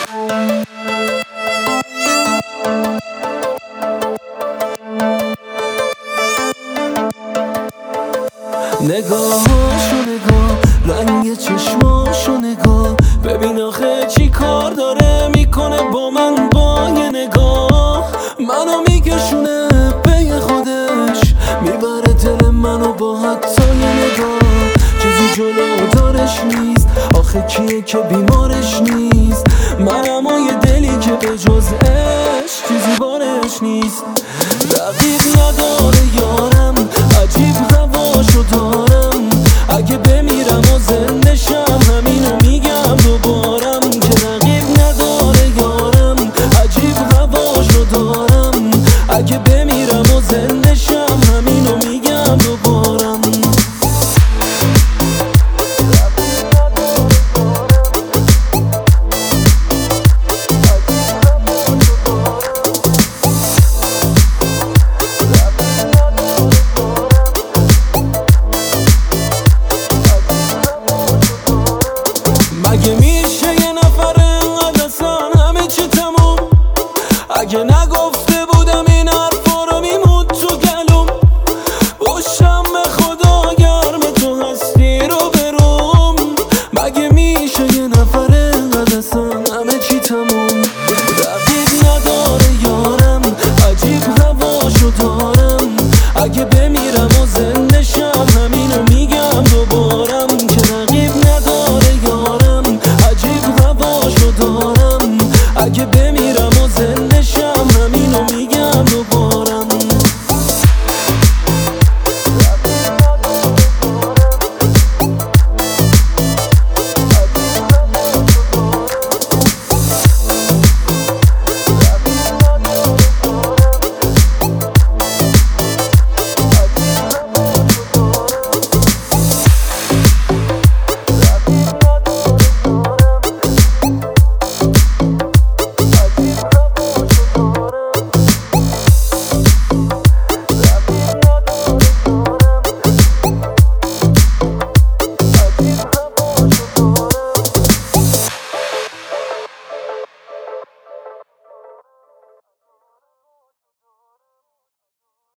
نگاهاشو نگاه، رنگ چشماشو نگاه، ببین آخه چی کار داره میکنه با من، با یه نگاه منو میکشونه به خودش، میبره دل منو با حتی یه نگاه. چیزی جلو دارش نیست، آخه کیه که بیمارش نیست؟ منم و یه دلی که به جز عشق چیزی بارش نیست. رقیب نداره یارم، عجیب هواشو دارم، اگه بمیرم و زنده شم